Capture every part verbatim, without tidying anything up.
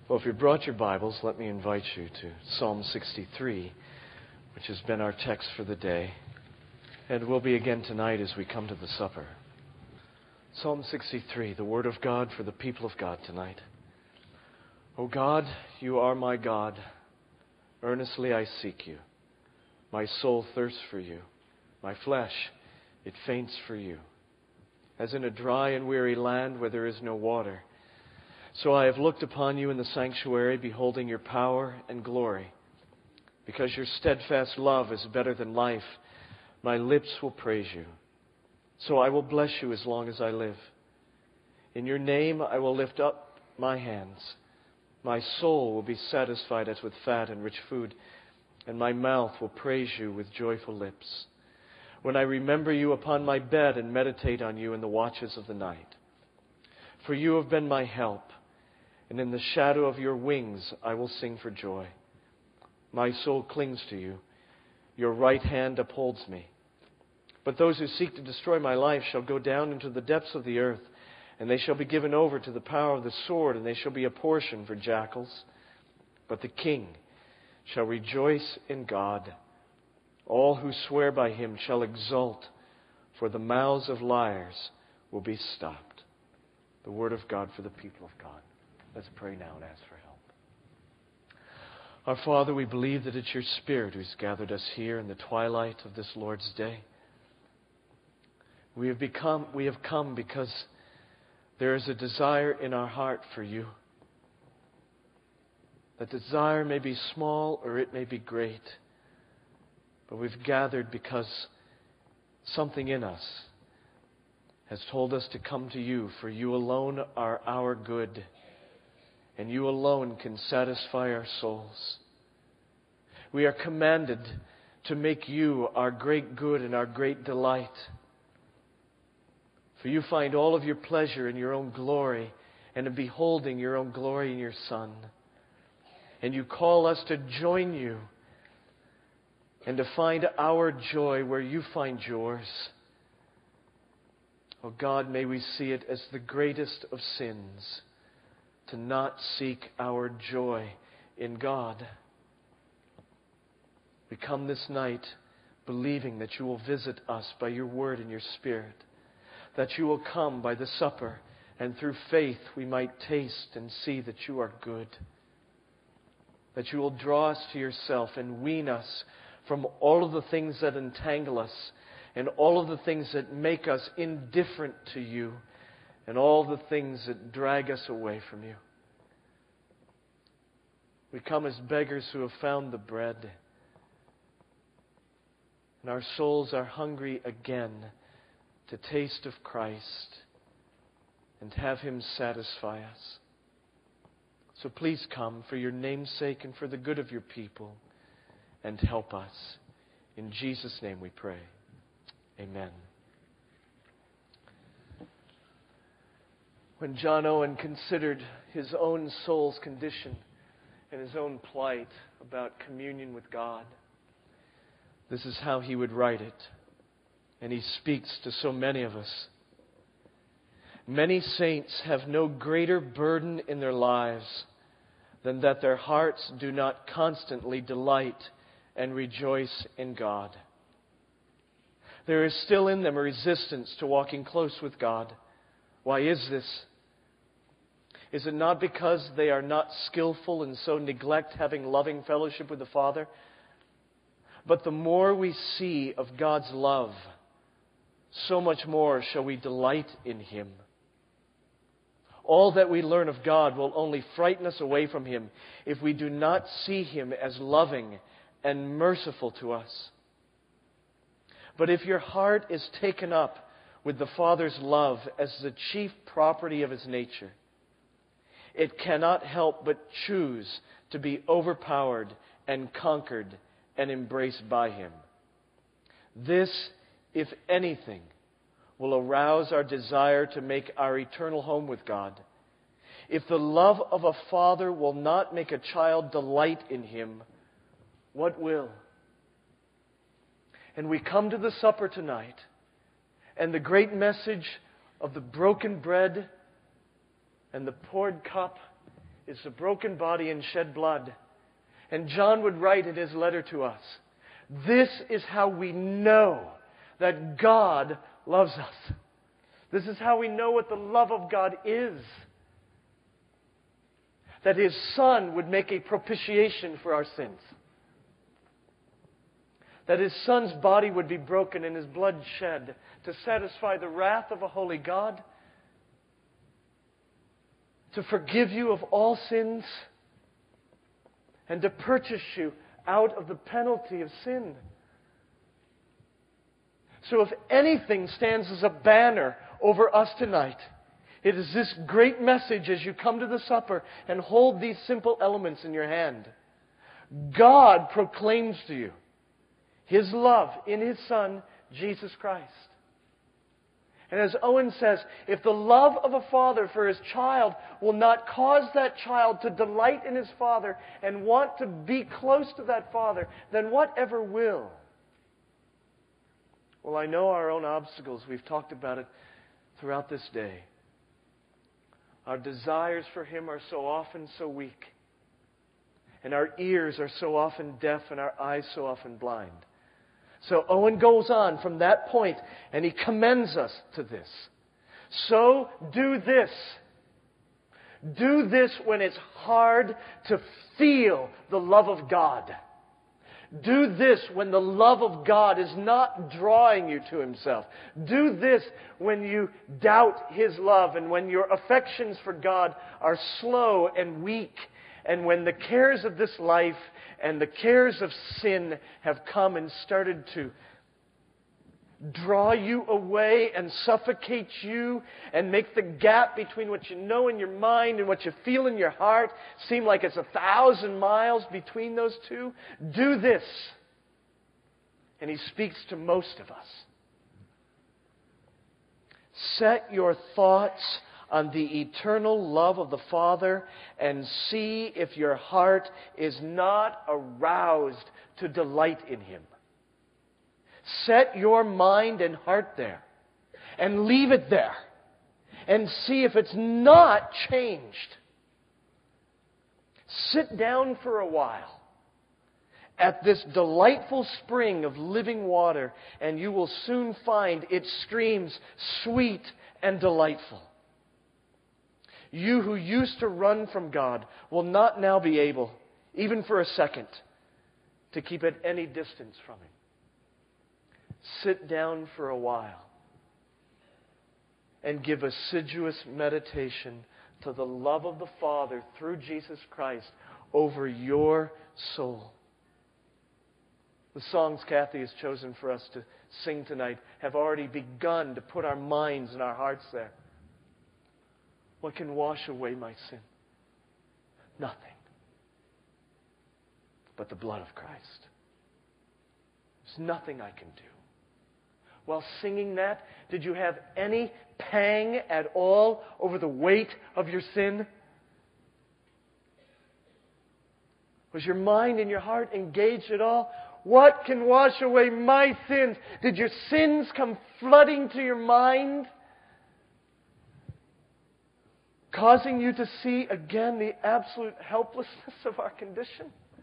Well, if you brought your Bibles, let me invite you to Psalm sixty-three, which has been our text for the day, and will be again tonight as we come to the supper. Psalm sixty-three, the Word of God for the people of God tonight. O God, you are my God. Earnestly I seek you. My soul thirsts for you. My flesh, it faints for you. As in a dry and weary land where there is no water, so I have looked upon you in the sanctuary, beholding your power and glory. Because your steadfast love is better than life, my lips will praise you. So I will bless you as long as I live. In your name I will lift up my hands. My soul will be satisfied as with fat and rich food, and my mouth will praise you with joyful lips. When I remember you upon my bed and meditate on you in the watches of the night. For you have been my help, and in the shadow of your wings I will sing for joy. My soul clings to you. Your right hand upholds me. But those who seek to destroy my life shall go down into the depths of the earth, and they shall be given over to the power of the sword, and they shall be a portion for jackals. But the king shall rejoice in God. All who swear by him shall exult, for the mouths of liars will be stopped. The word of God for the people of God. Let's pray now and ask for help. Our Father, we believe that it's your Spirit who's gathered us here in the twilight of this Lord's day. We have become, we have come because there is a desire in our heart for you. That desire may be small or it may be great. But we've gathered because something in us has told us to come to you, for you alone are our good, and you alone can satisfy our souls. We are commanded to make you our great good and our great delight. For you find all of your pleasure in your own glory and in beholding your own glory in your Son. And you call us to join you and to find our joy where you find yours. Oh God, may we see it as the greatest of sins to not seek our joy in God. We come this night believing that you will visit us by your word and your Spirit, that you will come by the supper, and through faith we might taste and see that you are good, that you will draw us to yourself and wean us from all of the things that entangle us and all of the things that make us indifferent to you and all the things that drag us away from you. We come as beggars who have found the bread, and our souls are hungry again to taste of Christ and have Him satisfy us. So please come for your name's sake and for the good of your people, and help us. In Jesus' name we pray. Amen. When John Owen considered his own soul's condition and his own plight about communion with God, this is how he would write it. And he speaks to so many of us. Many saints have no greater burden in their lives than that their hearts do not constantly delight and rejoice in God. There is still in them a resistance to walking close with God. Why is this? Is it not because they are not skillful and so neglect having loving fellowship with the Father? But the more we see of God's love, so much more shall we delight in Him. All that we learn of God will only frighten us away from Him if we do not see Him as loving and merciful to us. But if your heart is taken up with the Father's love as the chief property of His nature, it cannot help but choose to be overpowered and conquered and embraced by Him. This, if anything, will arouse our desire to make our eternal home with God. If the love of a father will not make a child delight in him, what will? And we come to the supper tonight, and the great message of the broken bread and the poured cup is the broken body and shed blood. And John would write in his letter to us, this is how we know that God loves us. This is how we know what the love of God is. That His Son would make a propitiation for our sins. That His Son's body would be broken and His blood shed to satisfy the wrath of a holy God, to forgive you of all sins, and to purchase you out of the penalty of sin. So if anything stands as a banner over us tonight, it is this great message as you come to the supper and hold these simple elements in your hand. God proclaims to you His love in His Son, Jesus Christ. And as Owen says, if the love of a father for his child will not cause that child to delight in his father and want to be close to that father, then whatever will? Well, I know our own obstacles. We've talked about it throughout this day. Our desires for Him are so often so weak. And our ears are so often deaf and our eyes so often blind. So Owen goes on from that point and he commends us to this. So do this. Do this when it's hard to feel the love of God. Do this when the love of God is not drawing you to Himself. Do this when you doubt His love and when your affections for God are slow and weak. And when the cares of this life and the cares of sin have come and started to draw you away and suffocate you and make the gap between what you know in your mind and what you feel in your heart seem like it's a thousand miles between those two, do this. And He speaks to most of us. Set your thoughts on the eternal love of the Father and see if your heart is not aroused to delight in Him. Set your mind and heart there and leave it there and see if it's not changed. Sit down for a while at this delightful spring of living water and you will soon find its streams sweet and delightful. You who used to run from God will not now be able, even for a second, to keep at any distance from Him. Sit down for a while and give assiduous meditation to the love of the Father through Jesus Christ over your soul. The songs Kathy has chosen for us to sing tonight have already begun to put our minds and our hearts there. What can wash away my sin? Nothing but the blood of Christ. There's nothing I can do. While singing that, did you have any pang at all over the weight of your sin? Was your mind and your heart engaged at all? What can wash away my sins? Did your sins come flooding to your mind, causing you to see again the absolute helplessness of our condition?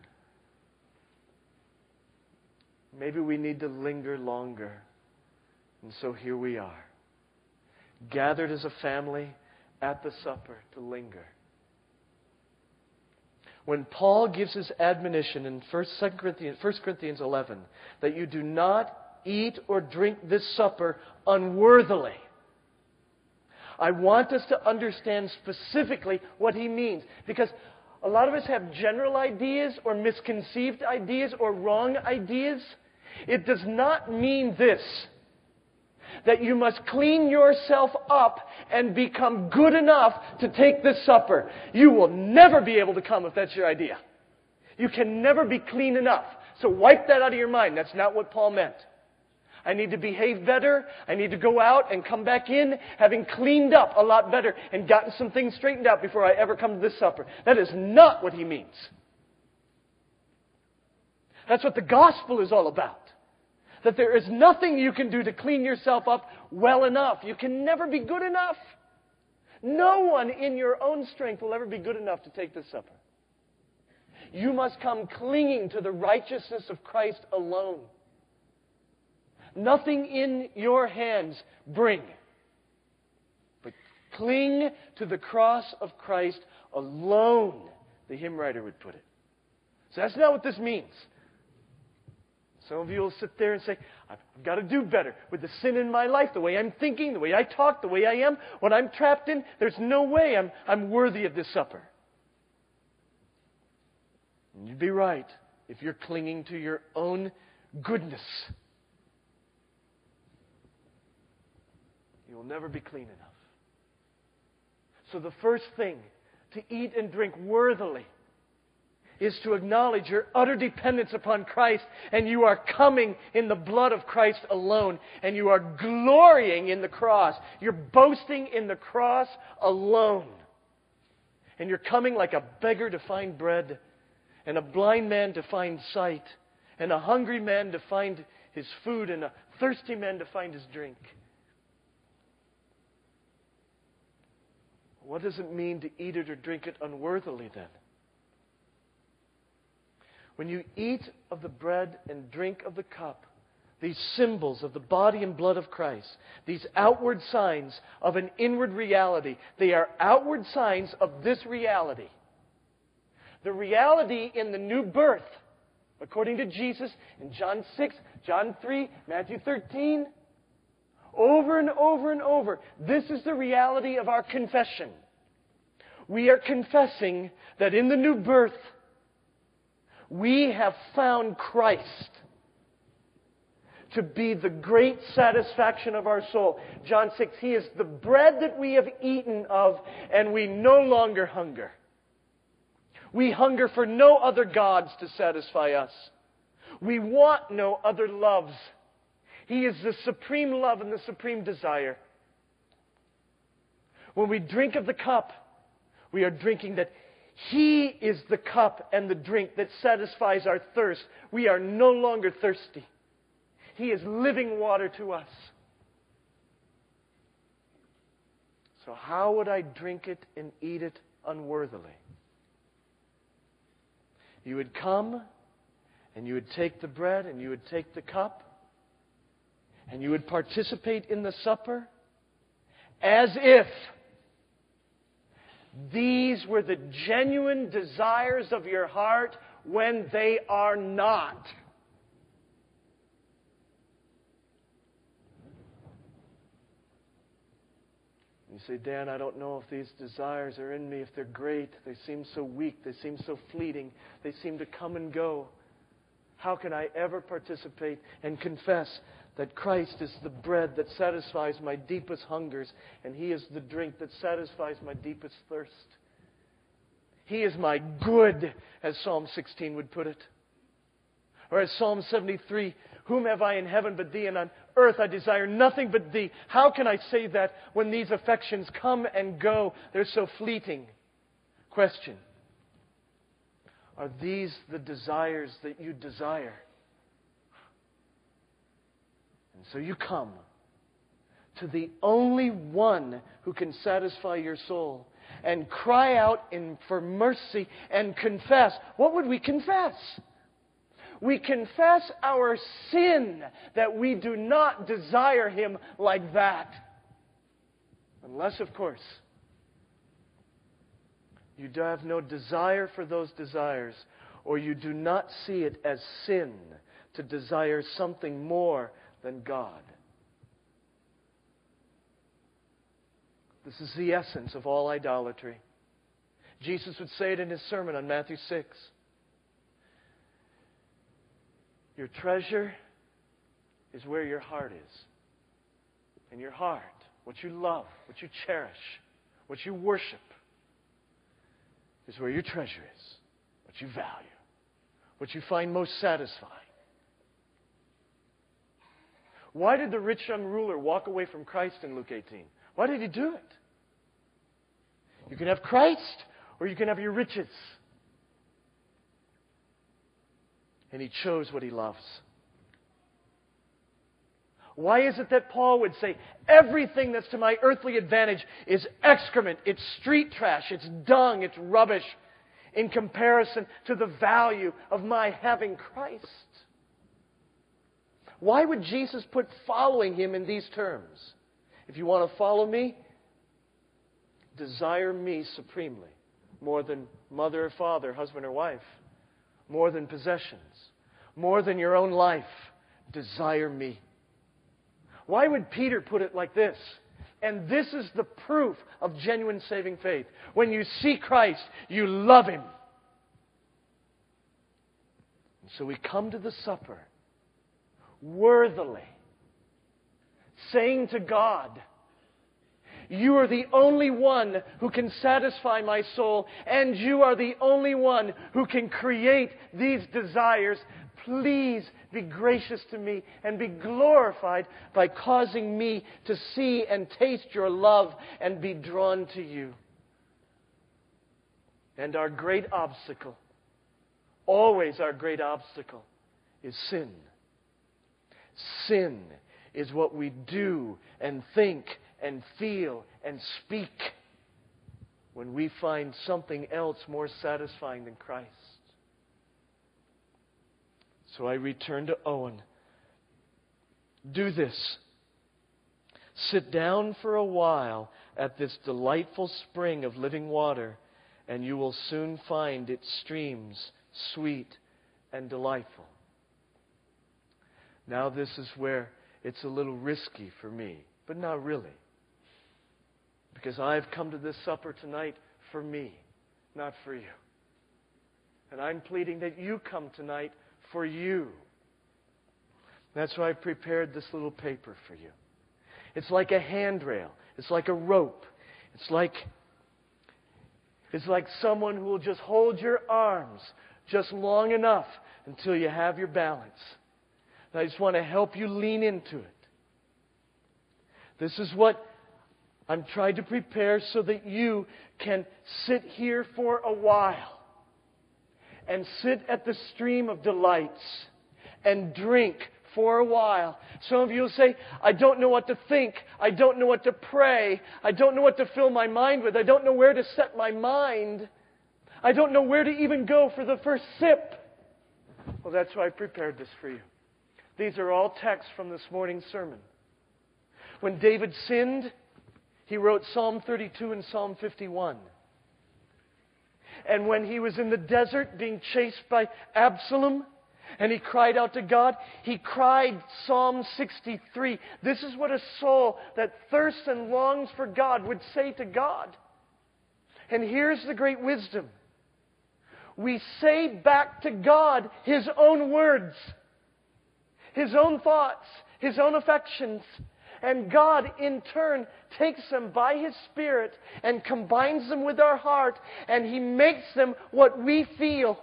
Maybe we need to linger longer. And so here we are, gathered as a family at the supper to linger. When Paul gives his admonition in First Corinthians eleven that you do not eat or drink this supper unworthily, I want us to understand specifically what he means. Because a lot of us have general ideas or misconceived ideas or wrong ideas. It does not mean this, that you must clean yourself up and become good enough to take this supper. You will never be able to come if that's your idea. You can never be clean enough. So wipe that out of your mind. That's not what Paul meant. I need to behave better. I need to go out and come back in having cleaned up a lot better and gotten some things straightened out before I ever come to this supper. That is not what he means. That's what the gospel is all about. That there is nothing you can do to clean yourself up well enough. You can never be good enough. No one in your own strength will ever be good enough to take this supper. You must come clinging to the righteousness of Christ alone. Nothing in your hands bring, but cling to the cross of Christ alone, the hymn writer would put it. So that's not what this means. Some of you will sit there and say, I've got to do better with the sin in my life, the way I'm thinking, the way I talk, the way I am, what I'm trapped in. There's no way I'm, I'm worthy of this supper. And you'd be right if you're clinging to your own goodness. You will never be clean enough. So the first thing to eat and drink worthily is to acknowledge your utter dependence upon Christ, and you are coming in the blood of Christ alone, and you are glorying in the cross. You're boasting in the cross alone. And you're coming like a beggar to find bread, and a blind man to find sight, and a hungry man to find his food, and a thirsty man to find his drink. What does it mean to eat it or drink it unworthily then? When you eat of the bread and drink of the cup, these symbols of the body and blood of Christ, these outward signs of an inward reality, they are outward signs of this reality. The reality in the new birth, according to Jesus in John six, John three, Matthew thirteen, over and over and over, this is the reality of our confession. We are confessing that in the new birth, we have found Christ to be the great satisfaction of our soul. John six, He is the bread that we have eaten of, and we no longer hunger. We hunger for no other gods to satisfy us. We want no other loves. He is the supreme love and the supreme desire. When we drink of the cup, we are drinking that He is the cup and the drink that satisfies our thirst. We are no longer thirsty. He is living water to us. So how would I drink it and eat it unworthily? You would come and you would take the bread and you would take the cup and you would participate in the supper as if these were the genuine desires of your heart when they are not. You say, Dan, I don't know if these desires are in me, if they're great. They seem so weak. They seem so fleeting. They seem to come and go. How can I ever participate and confess that Christ is the bread that satisfies my deepest hungers, and He is the drink that satisfies my deepest thirst? He is my good, as Psalm sixteen would put it. Or as Psalm seventy-three, whom have I in heaven but Thee, and on earth I desire nothing but Thee. How can I say that when these affections come and go? They're so fleeting. Question: are these the desires that you desire? And so you come to the only one who can satisfy your soul and cry out in, for mercy and confess. What would we confess? We confess our sin, that we do not desire Him like that. Unless, of course, you have no desire for those desires, or you do not see it as sin to desire something more than God. This is the essence of all idolatry. Jesus would say it in His sermon on Matthew six. Your treasure is where your heart is. And your heart, what you love, what you cherish, what you worship, is where your treasure is, what you value, what you find most satisfying. Why did the rich young ruler walk away from Christ in Luke eighteen? Why did he do it? You can have Christ, or you can have your riches. And he chose what he loves. Why is it that Paul would say, everything that's to my earthly advantage is excrement, it's street trash, it's dung, it's rubbish, in comparison to the value of my having Christ? Why would Jesus put following Him in these terms? If you want to follow me, desire me supremely, more than mother or father, husband or wife, more than possessions, more than your own life. Desire me. Why would Peter put it like this? And this is the proof of genuine saving faith. When you see Christ, you love Him. And so we come to the supper worthily, saying to God, You are the only one who can satisfy my soul, and You are the only one who can create these desires. Please be gracious to me and be glorified by causing me to see and taste Your love and be drawn to You. And our great obstacle, always our great obstacle, is sin. Sin is what we do and think and feel and speak when we find something else more satisfying than Christ. So I return to Owen. Do this. Sit down for a while at this delightful spring of living water, and you will soon find its streams sweet and delightful. Now this is where it's a little risky for me, but not really. Because I've come to this supper tonight for me, not for you. And I'm pleading that you come tonight for you. That's why I prepared this little paper for you. It's like a handrail. It's like a rope. It's like, it's like someone who will just hold your arms just long enough until you have your balance. And I just want to help you lean into it. This is what I'm trying to prepare so that you can sit here for a while and sit at the stream of delights and drink for a while. Some of you will say, I don't know what to think. I don't know what to pray. I don't know what to fill my mind with. I don't know where to set my mind. I don't know where to even go for the first sip. Well, that's why I prepared this for you. These are all texts from this morning's sermon. When David sinned, he wrote Psalm thirty-two and Psalm fifty-one. And when he was in the desert being chased by Absalom, and he cried out to God, he cried Psalm sixty-three. This is what a soul that thirsts and longs for God would say to God. And here's the great wisdom. We say back to God His own words, His own thoughts, His own affections. And God, in turn, takes them by His Spirit and combines them with our heart, and He makes them what we feel.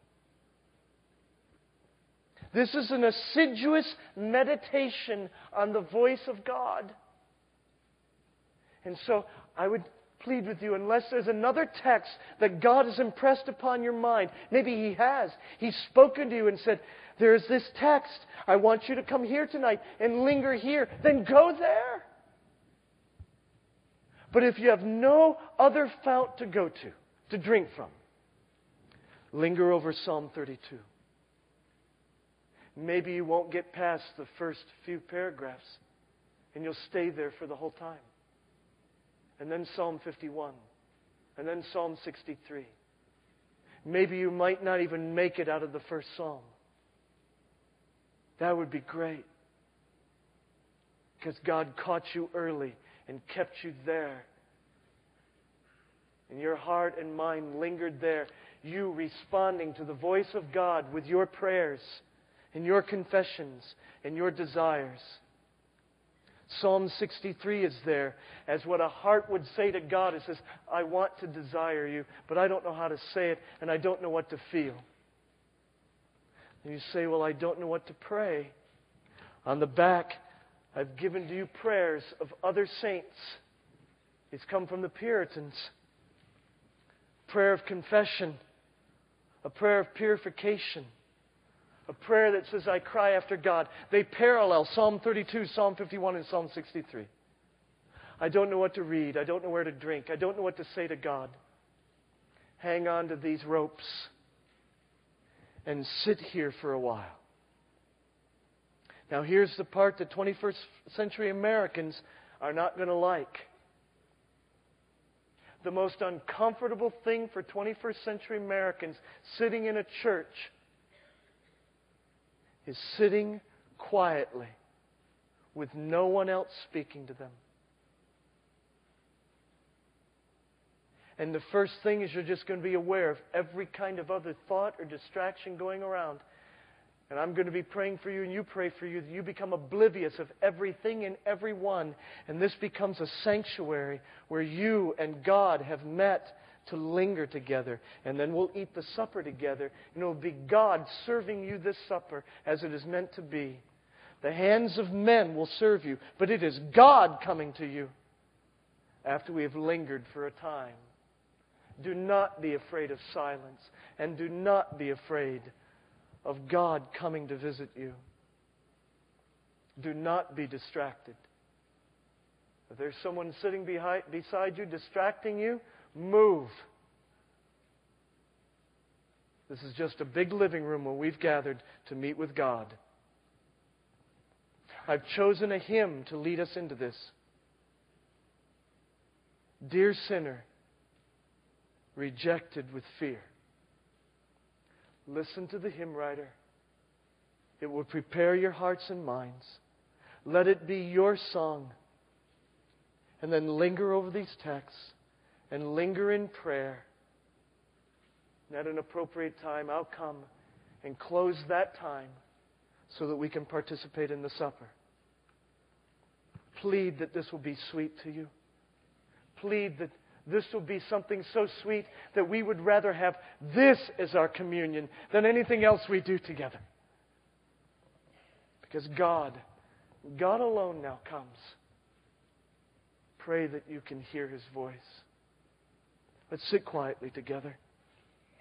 This is an assiduous meditation on the voice of God. And so I would plead with you, unless there's another text that God has impressed upon your mind, maybe He has. He's spoken to you and said, there's this text. I want you to come here tonight and linger here. Then go there. But if you have no other fount to go to, to drink from, linger over Psalm thirty-two. Maybe you won't get past the first few paragraphs, and you'll stay there for the whole time. And then Psalm fifty-one. And then Psalm sixty-three. Maybe you might not even make it out of the first psalm. That would be great. Because God caught you early and kept you there. And your heart and mind lingered there. You responding to the voice of God with your prayers and your confessions and your desires. Psalm sixty-three is there as what a heart would say to God. It says, I want to desire you, but I don't know how to say it, and I don't know what to feel. And you say, well, I don't know what to pray. On the back, I've given to you prayers of other saints. It's come from the Puritans. Prayer of confession, a prayer of purification, A prayer that says, I cry after God. They parallel Psalm thirty-two, Psalm fifty-one, and Psalm sixty-three. I don't know what to read. I don't know where to drink. I don't know what to say to God. Hang on to these ropes and sit here for a while. Now here's the part that twenty-first century Americans are not going to like. The most uncomfortable thing for twenty-first century Americans sitting in a church is sitting quietly with no one else speaking to them. And the first thing is you're just going to be aware of every kind of other thought or distraction going around. And I'm going to be praying for you, and you pray for you, that you become oblivious of everything and everyone. And this becomes a sanctuary where you and God have met to linger together. And then we'll eat the supper together. And it will be God serving you this supper as it is meant to be. The hands of men will serve you, but it is God coming to you after we have lingered for a time. Do not be afraid of silence, and do not be afraid of God coming to visit you. Do not be distracted. If there's someone sitting behind, beside you distracting you, move. This is just a big living room where we've gathered to meet with God. I've chosen a hymn to lead us into this. Dear sinner, rejected with fear. Listen to the hymn writer. It will prepare your hearts and minds. Let it be your song. And then linger over these texts and linger in prayer. And at an appropriate time, I'll come and close that time so that we can participate in the supper. Plead that this will be sweet to you. Plead that this will be something so sweet that we would rather have this as our communion than anything else we do together. Because God, God alone now comes. Pray that you can hear His voice. Let's sit quietly together.